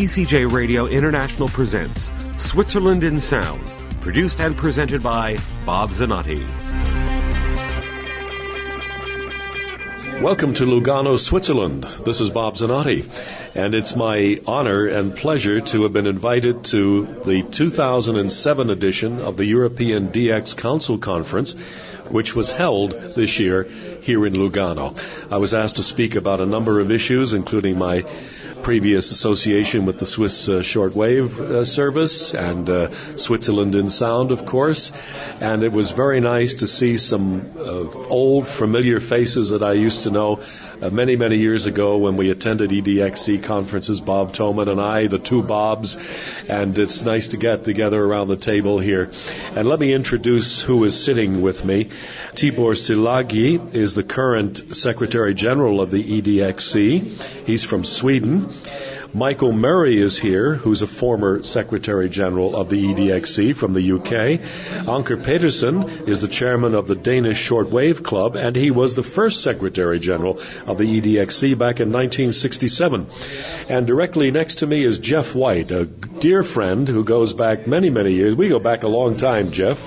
ECJ Radio International presents Switzerland in Sound, produced and presented by Bob Zanotti. Welcome to Lugano, Switzerland. This is Bob Zanotti, and it's my honor and pleasure to have been invited to the 2007 edition of the European DX Council Conference, which was held this year here in Lugano. I was asked to speak about a number of issues, including my previous association with the Swiss shortwave service and Switzerland in Sound, of course. And it was very nice to see some old, familiar faces that I used to know many, many years ago when we attended EDXC conferences, Bob Thoman and I, the two Bobs. And it's nice to get together around the table here. And let me introduce who is sitting with me. Tibor Szilágyi is the current Secretary General of the EDXC. He's from Sweden. Michael Murray is here, who's a former Secretary General of the EDXC from the UK. Anker Petersen is the chairman of the Danish Shortwave Club, and he was the first Secretary General of the EDXC back in 1967. And directly next to me is Jeff White, a dear friend who goes back many, many years. We go back a long time, Jeff,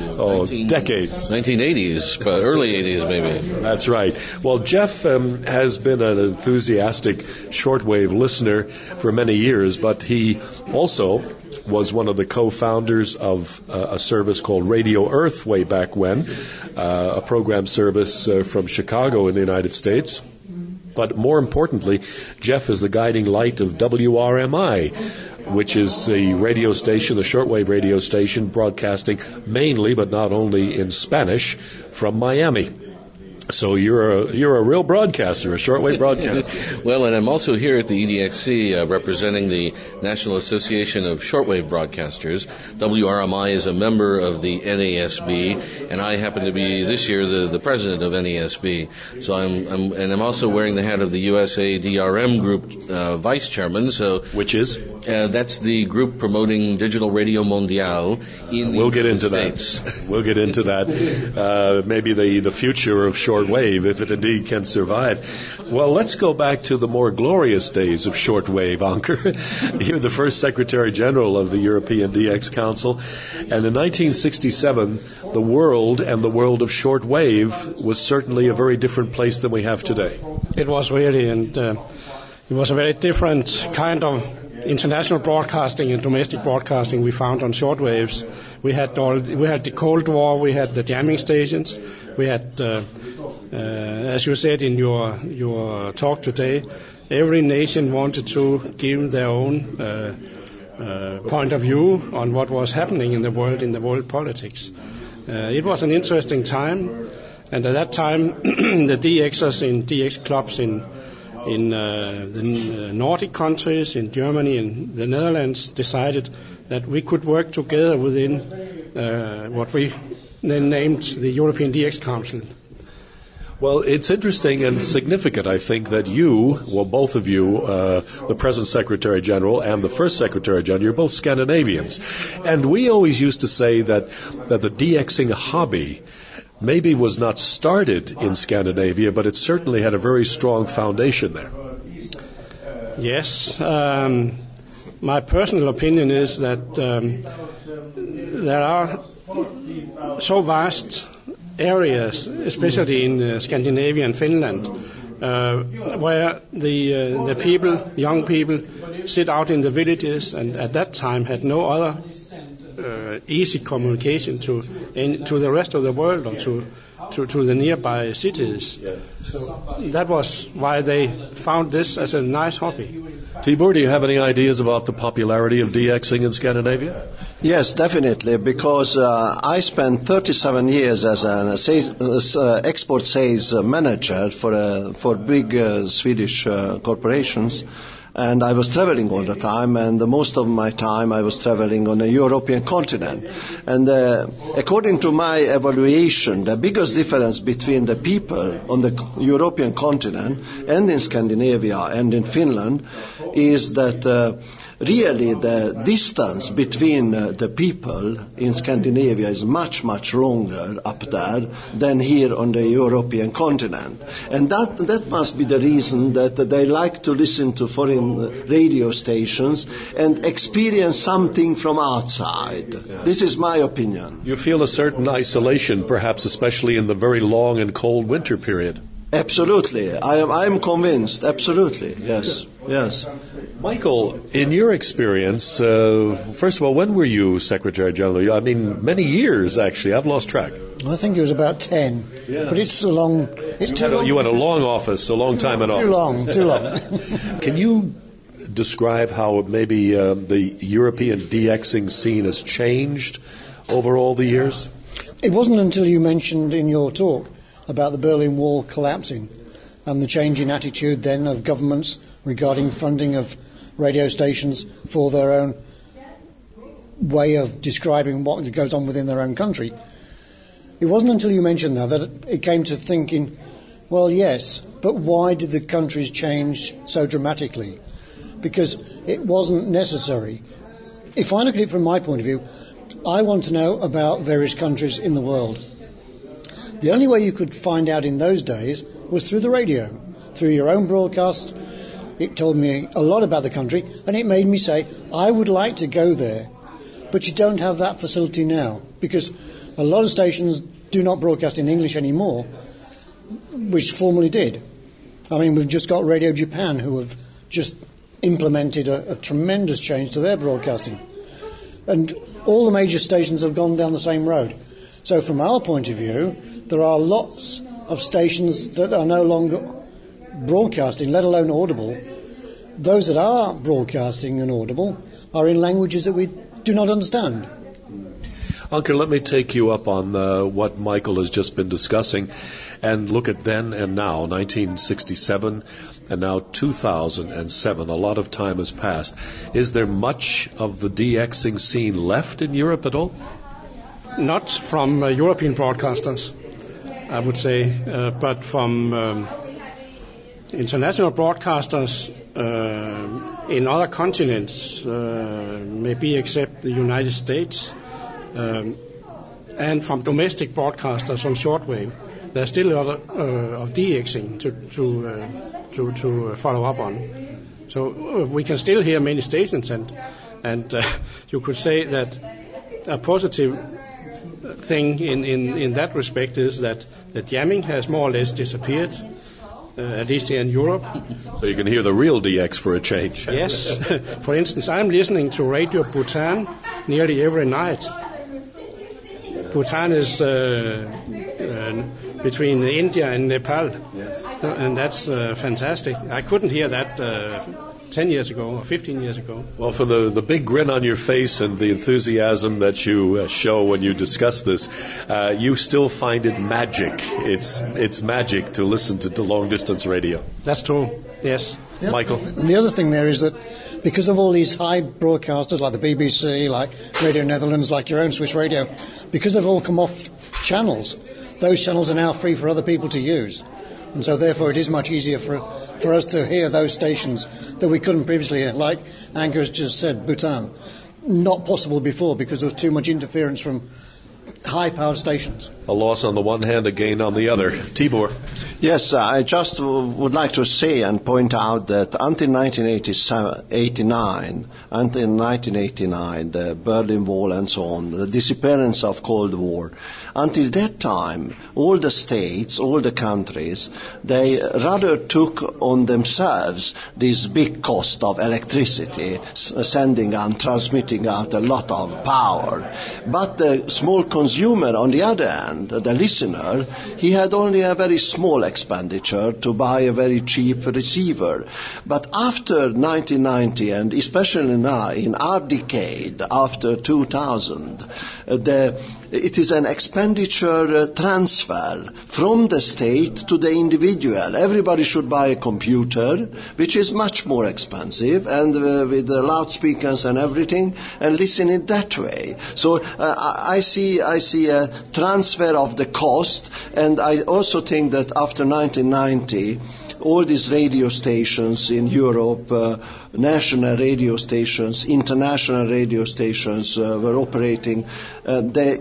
decades. 1980s, but early 80s maybe. That's right. Well, Jeff has been an enthusiastic shortwave listener for many years, but he also was one of the co-founders of a service called Radio Earth way back when, a program service from Chicago in the United States. But more importantly, Jeff is the guiding light of WRMI, which is the radio station, the shortwave radio station, broadcasting mainly, but not only in Spanish, from Miami. So you're a real broadcaster, a shortwave broadcaster. Well, and I'm also here at the EDXC representing the National Association of Shortwave Broadcasters. WRMI is a member of the NASB, and I happen to be this year the president of NASB. So I'm also wearing the hat of the USA DRM Group vice chairman. So which is that's the group promoting Digital Radio Mondiale in the United States. We'll get into that. Maybe the future of shortwave, if it indeed can survive. Well, let's go back to the more glorious days of shortwave, Anker. You're the first Secretary General of the European DX Council, and in 1967, the world and the world of shortwave was certainly a very different place than we have today. It was really, and it was a very different kind of international broadcasting and domestic broadcasting we found on shortwaves. We had the Cold War, we had the jamming stations, we had, as you said in your talk today, every nation wanted to give their own point of view on what was happening in the world politics. It was an interesting time, and at that time the DXers in DX clubs in the Nordic countries, in Germany and the Netherlands, decided that we could work together within what we then named the European DX Council. Well, it's interesting and significant, I think, that both of you, the present Secretary General and the first Secretary General, you're both Scandinavians. And we always used to say that the DXing hobby maybe was not started in Scandinavia, but it certainly had a very strong foundation there. Yes. My personal opinion is that there are so vast areas, especially in Scandinavia and Finland, where the people, young people, sit out in the villages and at that time had no other easy communication to the rest of the world or to the nearby cities. So that was why they found this as a nice hobby. Tibor, do you have any ideas about the popularity of DXing in Scandinavia? Yes, definitely, because I spent 37 years as an export sales manager for big Swedish corporations. And I was traveling all the time, and most of my time I was traveling on the European continent. And according to my evaluation, the biggest difference between the people on the European continent and in Scandinavia and in Finland is that really the distance between the people in Scandinavia is much, much longer up there than here on the European continent. And that must be the reason that they like to listen to foreign radio stations and experience something from outside. This is my opinion. You feel a certain isolation, perhaps especially in the very long and cold winter period. Absolutely. I am convinced. Absolutely. Yes. Yes. Michael, in your experience, first of all, when were you Secretary General? I mean, many years, actually. I've lost track. I think it was about 10. Yeah. But it's too long. You had a long office, a long time in office. Too long. Can you describe how maybe the European DXing scene has changed over all the years? It wasn't until you mentioned in your talk about the Berlin Wall collapsing and the change in attitude then of governments regarding funding of radio stations for their own way of describing what goes on within their own country. It wasn't until you mentioned that it came to thinking, well, yes, but why did the countries change so dramatically? Because it wasn't necessary. If I look at it from my point of view, I want to know about various countries in the world. The only way you could find out in those days was through the radio, through your own broadcast. It told me a lot about the country, and it made me say, I would like to go there. But you don't have that facility now, because a lot of stations do not broadcast in English anymore, which formerly did. I mean, we've just got Radio Japan, who have just implemented a tremendous change to their broadcasting. And all the major stations have gone down the same road. So from our point of view, there are lots of stations that are no longer broadcasting, let alone audible. Those that are broadcasting and audible are in languages that we do not understand. Anke, let me take you up on what Michael has just been discussing and look at then and now, 1967 and now 2007. A lot of time has passed. Is there much of the DXing scene left in Europe at all? Not from European broadcasters, I would say, but from international broadcasters in other continents, maybe except the United States, and from domestic broadcasters on shortwave. There's still a lot of DXing to follow up on. So we can still hear many stations, and you could say that a positive thing in that respect is that the jamming has more or less disappeared, at least here in Europe. So you can hear the real DX for a change. Yes. For instance, I'm listening to Radio Bhutan nearly every night. Bhutan is between India and Nepal. Yes. And that's fantastic. I couldn't hear that 10 years ago or 15 years ago. Well, for the big grin on your face and the enthusiasm that you show when you discuss this, you still find it magic. It's magic to listen to long-distance radio. That's true, yes. Yep. Michael? And the other thing there is that because of all these high broadcasters like the BBC, like Radio Netherlands, like your own Swiss Radio, because they've all come off channels, those channels are now free for other people to use. And so therefore it is much easier for us to hear those stations that we couldn't previously hear. Like Anke has just said, Bhutan. Not possible before because there was too much interference from high-powered stations. A loss on the one hand, a gain on the other. Tibor? Yes, I just would like to say and point out that until 1989, the Berlin Wall and so on, the disappearance of Cold War, until that time, all the states, all the countries, they rather took on themselves this big cost of electricity, sending and transmitting out a lot of power. But the small consumer, on the other hand, the listener, he had only a very small expenditure to buy a very cheap receiver. But after 1990, and especially now in our decade, after 2000, it is an expenditure transfer from the state to the individual. Everybody should buy a computer, which is much more expensive, and with the loudspeakers and everything, and listen it that way. So I see see a transfer of the cost, and I also think that after 1990, all these radio stations in Europe, national radio stations, international radio stations were operating. The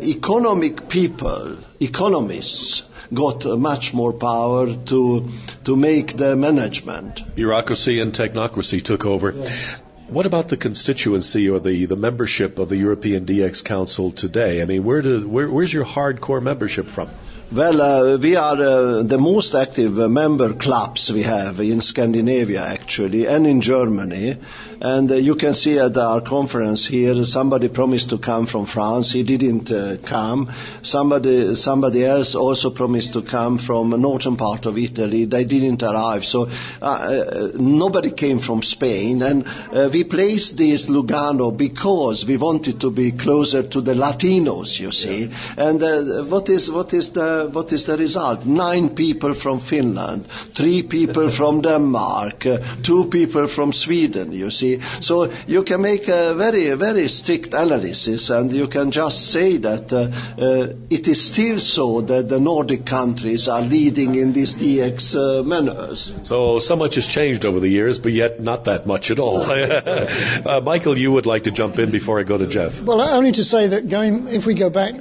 economists got much more power to make the management. Bureaucracy and technocracy took over. Yeah. What about the constituency or the membership of the European DX Council today? I mean, where's your hardcore membership from? Well, we are the most active member clubs we have in Scandinavia, actually, and in Germany. And you can see at our conference here, somebody promised to come from France. He didn't come. Somebody else also promised to come from the northern part of Italy. They didn't arrive. So nobody came from Spain. And we placed this Lugano because we wanted to be closer to the Latinos, you see. And what is the result? 9 people from Finland, 3 people from Denmark, 2 people from Sweden, you see. So you can make a very, very strict analysis, and you can just say that it is still so that the Nordic countries are leading in these DX manners. So much has changed over the years, but yet not that much at all. Michael, you would like to jump in before I go to Jeff. Well, only to say that if we go back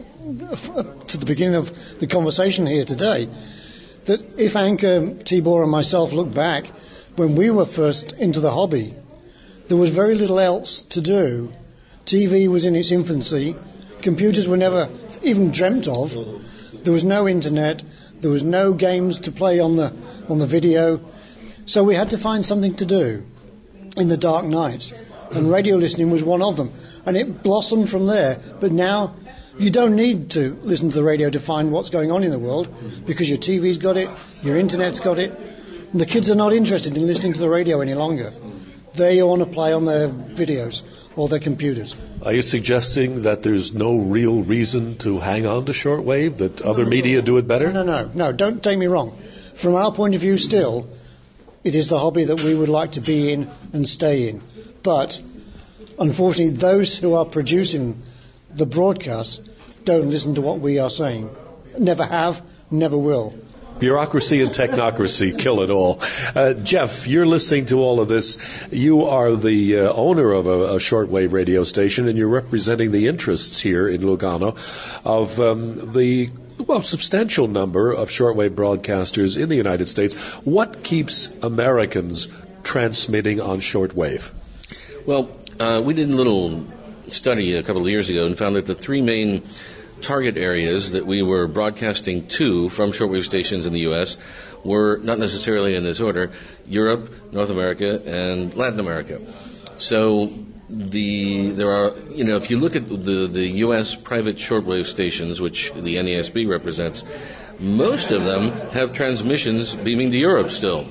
to the beginning of the conversation here today, that if Anke, Tibor and myself look back, when we were first into the hobby, there was very little else to do. TV was in its infancy. Computers were never even dreamt of. There was no internet. There was no games to play on the video. So we had to find something to do in the dark nights. And radio listening was one of them. And it blossomed from there. But now you don't need to listen to the radio to find what's going on in the world, because your TV's got it, your internet's got it. And the kids are not interested in listening to the radio any longer. They want to play on their videos or their computers. Are you suggesting that there's no real reason to hang on to shortwave, that other media do it better? No, don't take me wrong. From our point of view still, it is the hobby that we would like to be in and stay in. But, unfortunately, those who are producing the broadcasts don't listen to what we are saying. Never have, never will. Bureaucracy and technocracy kill it all. Jeff, you're listening to all of this. You are the owner of a shortwave radio station, and you're representing the interests here in Lugano of the substantial number of shortwave broadcasters in the United States. What keeps Americans transmitting on shortwave? Well, we did a little study a couple of years ago and found that the 3 main target areas that we were broadcasting to from shortwave stations in the U.S. were, not necessarily in this order, Europe, North America, and Latin America. So there are, if you look at the U.S. private shortwave stations, which the NASB represents, most of them have transmissions beaming to Europe still.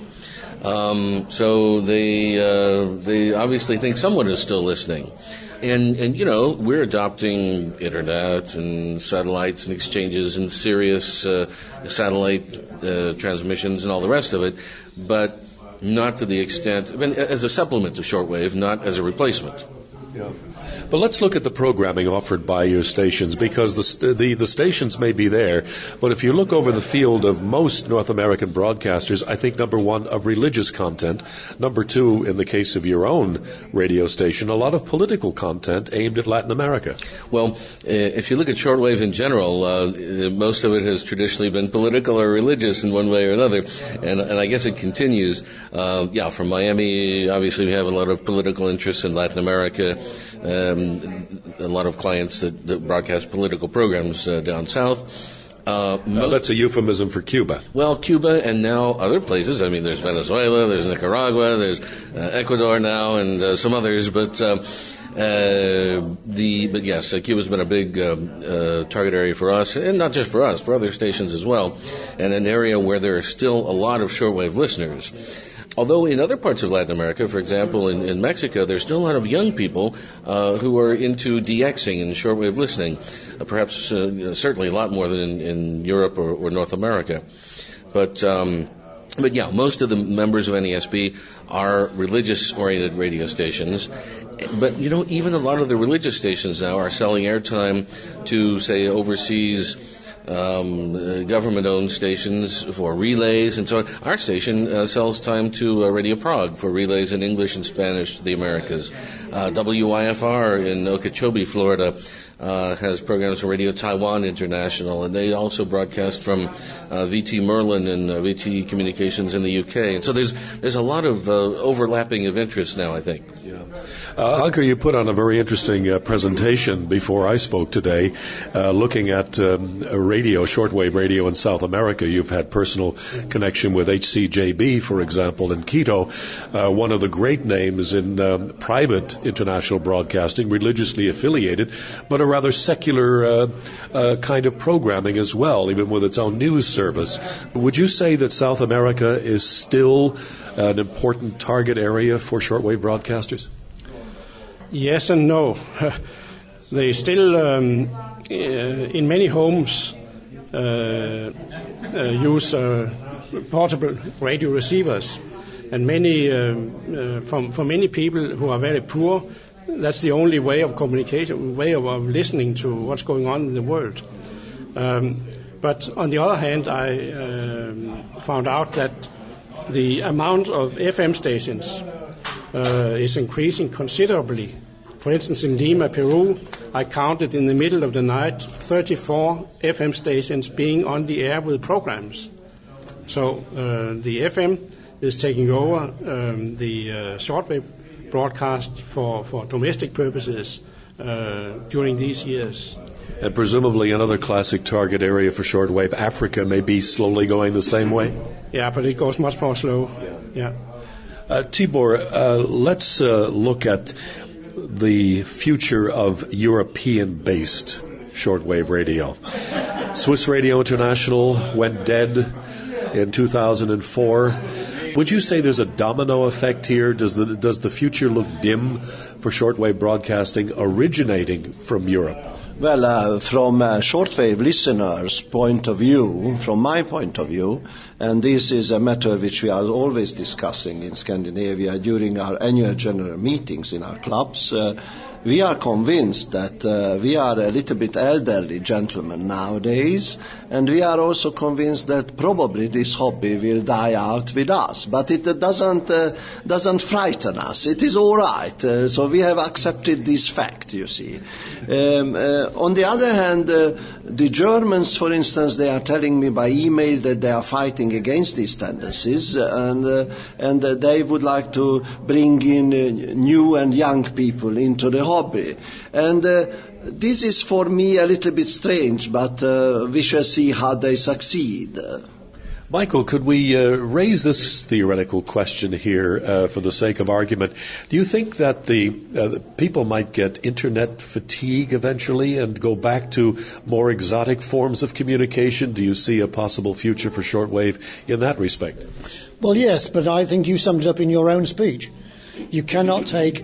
So they obviously think someone is still listening. And we're adopting internet and satellites and exchanges and Sirius satellite transmissions and all the rest of it, but not to the extent, as a supplement to shortwave, not as a replacement. Yeah. But let's look at the programming offered by your stations, because the stations may be there, but if you look over the field of most North American broadcasters, I think, number 1, of religious content, number 2, in the case of your own radio station, a lot of political content aimed at Latin America. Well, if you look at shortwave in general, most of it has traditionally been political or religious in one way or another, and I guess it continues. From Miami, obviously we have a lot of political interests in Latin America. A lot of clients that broadcast political programs down south. That's a euphemism for Cuba. Well, Cuba and now other places. I mean, there's Venezuela, there's Nicaragua, there's Ecuador now, and some others. But yes, Cuba's been a big target area for us, and not just for us, for other stations as well, and an area where there are still a lot of shortwave listeners. Although in other parts of Latin America, for example, in Mexico, there's still a lot of young people who are into DXing and shortwave listening, perhaps certainly a lot more than in Europe or North America. But But yeah, most of the members of NASB are religious-oriented radio stations. But, even a lot of the religious stations now are selling airtime to, say, overseas government-owned stations for relays and so on. Our station sells time to Radio Prague for relays in English and Spanish to the Americas. WIFR in Okeechobee, Florida, has programs for Radio Taiwan International, and they also broadcast from VT Merlin and VT Communications in the UK. And so there's a lot of overlapping of interest now, I think. Yeah. Ankur, you put on a very interesting presentation before I spoke today, looking at radio, shortwave radio in South America. You've had personal connection with HCJB, for example, in Quito, one of the great names in private international broadcasting, religiously affiliated, but a rather secular kind of programming as well, even with its own news service. Would you say that South America is still an important target area for shortwave broadcasters? Yes and no. They still, in many homes, use portable radio receivers, and for many people who are very poor, that's the only way of communication, way of listening to what's going on in the world. But on the other hand, I found out that the amount of FM stations is increasing considerably. For instance, in Lima, Peru, I counted in the middle of the night 34 FM stations being on the air with programs. So the FM is taking over the shortwave broadcast for domestic purposes during these years. And presumably another classic target area for shortwave, Africa, may be slowly going the same way? Yeah, but it goes much more slow. Yeah. Tibor, let's look at the future of European-based shortwave radio. Swiss Radio International went dead in 2004. Would you say there's a domino effect here? Does the future look dim for shortwave broadcasting originating from Europe? Well, from shortwave listeners' point of view, from my point of view, and this is a matter which we are always discussing in Scandinavia during our annual general meetings in our clubs, we are convinced that we are a little bit elderly gentlemen nowadays, and we are also convinced that probably this hobby will die out with us. But it doesn't frighten us. It is all right. So we have accepted this fact, you see. On the other hand, the Germans, for instance, they are telling me by email that they are fighting against these tendencies, and they would like to bring in new and young people into the hobby. And this is for me a little bit strange, but we shall see how they succeed. Michael, could we raise this theoretical question here for the sake of argument? Do you think that the people might get internet fatigue eventually and go back to more exotic forms of communication? Do you see a possible future for shortwave in that respect? Well, yes, but I think you summed it up in your own speech. You cannot take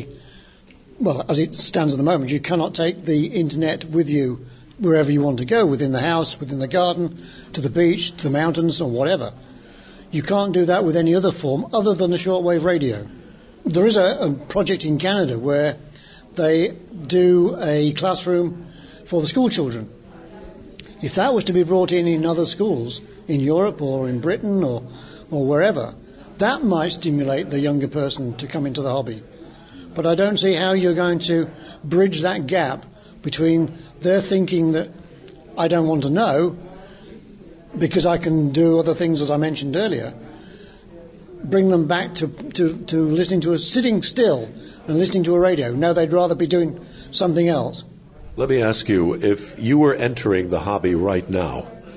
as it stands at the moment, you cannot take the internet with you wherever you want to go, within the house, within the garden, to the beach, to the mountains, or whatever. You can't do that with any other form other than the shortwave radio. There is a project in Canada where they do a classroom for the school children. If that was to be brought in other schools, in Europe or in Britain or wherever, that might stimulate the younger person to come into the hobby. But I don't see how you're going to bridge that gap between their thinking that I don't want to know because I can do other things, as I mentioned earlier, bring them back to listening to sitting still and listening to a radio. No, they'd rather be doing something else. Let me ask you, if you were entering the hobby right now,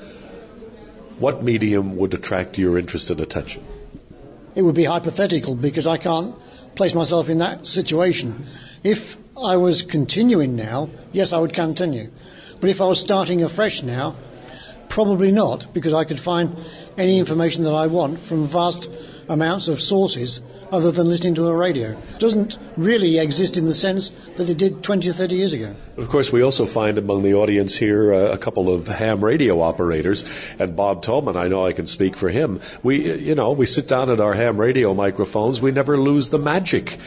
what medium would attract your interest and attention? It would be hypothetical because I can't place myself in that situation. If I was continuing now, yes, I would continue. But if I was starting afresh now, probably not, because I could find any information that I want from a vast amounts of sources other than listening to a radio. It doesn't really exist in the sense that it did 20 or 30 years ago. Of course, we also find among the audience here a couple of ham radio operators, and Bob Tolman, I know I can speak for him. We sit down at our ham radio microphones. We never lose the magic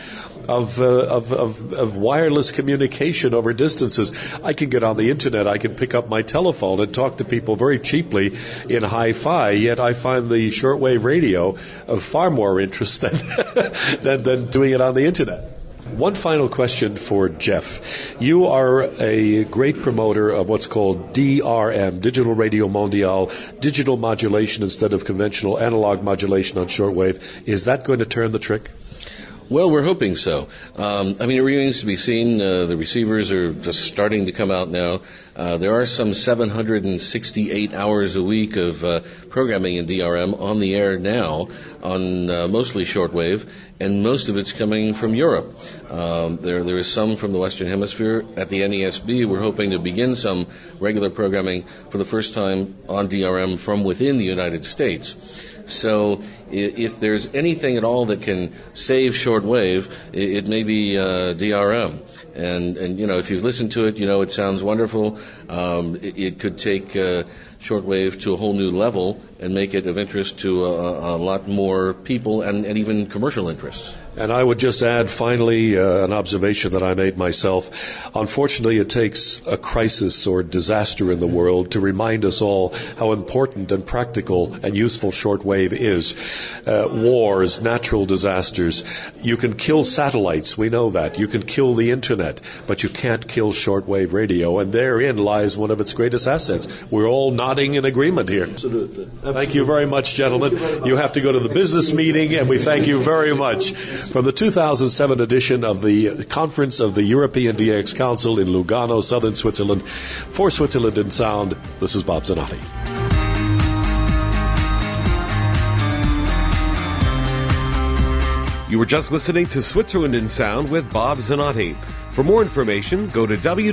of wireless communication over distances. I can get on the internet, I can pick up my telephone and talk to people very cheaply in hi-fi, yet I find the shortwave radio of far more interest than doing it on the internet. One final question for Jeff. You are a great promoter of what's called DRM, Digital Radio Mondiale, digital modulation instead of conventional analog modulation on shortwave. Is that going to turn the trick? Well, we're hoping so. It remains to be seen. The receivers are just starting to come out now. There are some 768 hours a week of programming in DRM on the air now on mostly shortwave, and most of it's coming from Europe. There is some from the Western Hemisphere. At the NESB, we're hoping to begin some regular programming for the first time on DRM from within the United States. So if there's anything at all that can save shortwave, it may be DRM. And if you've listened to it, it sounds wonderful. It could take shortwave to a whole new level and make it of interest to a lot more people and even commercial interests. And I would just add, finally, an observation that I made myself. Unfortunately, it takes a crisis or disaster in the world to remind us all how important and practical and useful shortwave is. Wars, natural disasters. You can kill satellites, we know that. You can kill the internet, but you can't kill shortwave radio, and therein lies one of its greatest assets. We're all nodding in agreement here. Absolutely. Thank you very much, gentlemen. You have to go to the business meeting, and we thank you very much. From the 2007 edition of the Conference of the European DX Council in Lugano, southern Switzerland, for Switzerland in Sound, this is Bob Zanotti. You were just listening to Switzerland in Sound with Bob Zanotti. For more information, go to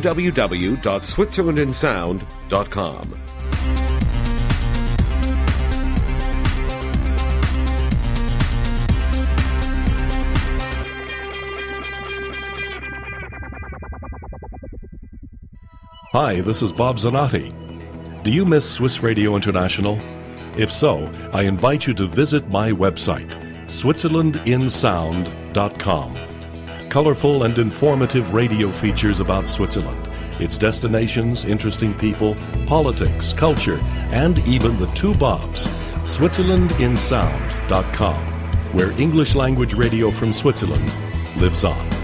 www.switzerlandinsound.com. Hi, this is Bob Zanotti. Do you miss Swiss Radio International? If so, I invite you to visit my website, switzerlandinsound.com. Colorful and informative radio features about Switzerland, its destinations, interesting people, politics, culture, and even the two Bobs, switzerlandinsound.com, where English language radio from Switzerland lives on.